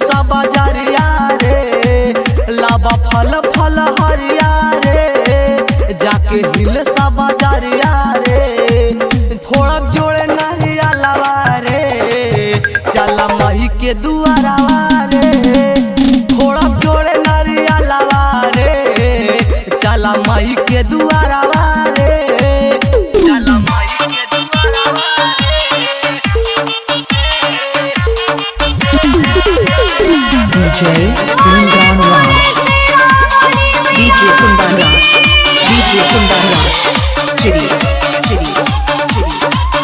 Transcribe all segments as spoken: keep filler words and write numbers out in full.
सा बाजारिया रे, लाबा फल फल हरिया रे, जाके हिल सा बाजारिया रे, थोड़ा जोड़े नरिया लावा रे, चला माई के दुआरावा रे, थोड़ा जोड़े नरिया लावा रे, चला माई के दुआरावा रे, चला माई के दुआरावा D J Kundan Raj, D J Kundan Raj, D J Kundan Raj, Chidi, Chidi, Chidi,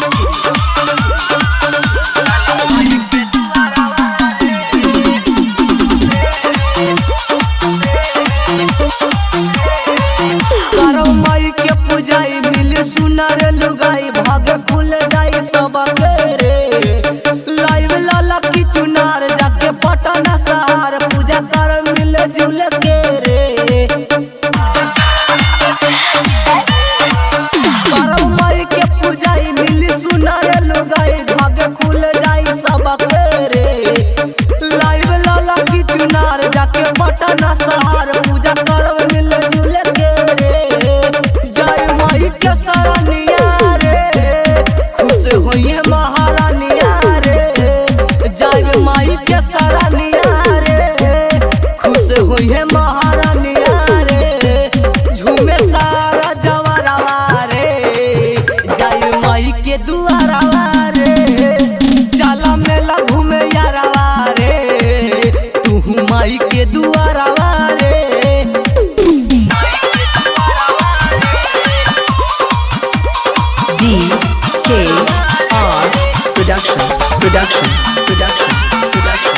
करो माई के पूजाई मिले सुनर लुगाई, भाग खुल जाई सब रे, लाइव लाला की चुनार जाके पटना सहार, पूजा कर मिले जुल के रे, करो माई के पूजाई मिली सुनर लुगाई, भाग खुल जाई सब रे, लाइव लाला की चुनार जाके पटना सहार, पूजा कर मिले जुल के रे, जय माई के सरनिया रे, खुश होइए महारानिया रे, जय माई के सरनिया रे, खुश होइए महारानिया रे, झूमे सारा जवरवा रे, जय माई के दुआरवा रे, चला मेला घूमे यारवा रे, तू माई के दुआरवा रे, D K R Production, Production, Production, Production.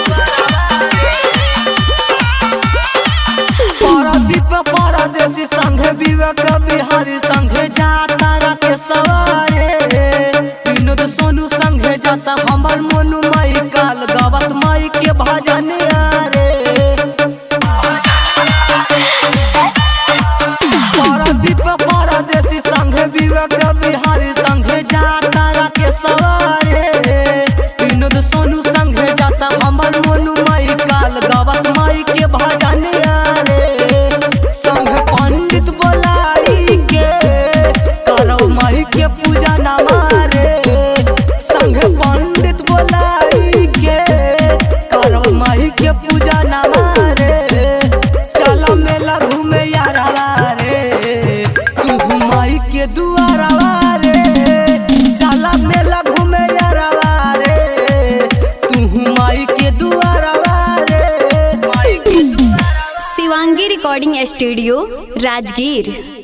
Pradeep परदेसी संघे विवेक बिहारी संघे जाता राके सवारे, विनोद सोनू संघे जाता हमर मोनू माई काल, गावत माई के भजन रे, परदीप परदेसी संघे विवेक बिहारी संघे जाता राके सवारे, विनोद सोनू संघे जाता हमर मोनू माई काल, गावत माई के भजन रे, संघ पंडित बोलाई के करो माई के पूजा नमा रे, संघ पंडित बोलाई के करो माई के पूजा नमा रे, चला मेला घूमे यारवा रे, तू माई के दुआरवा रे, चला मेला घूमे यारवा रे, तू माई के दुआरवा रे, माई के दुआरवा। Shivangi recording studio Rajgir.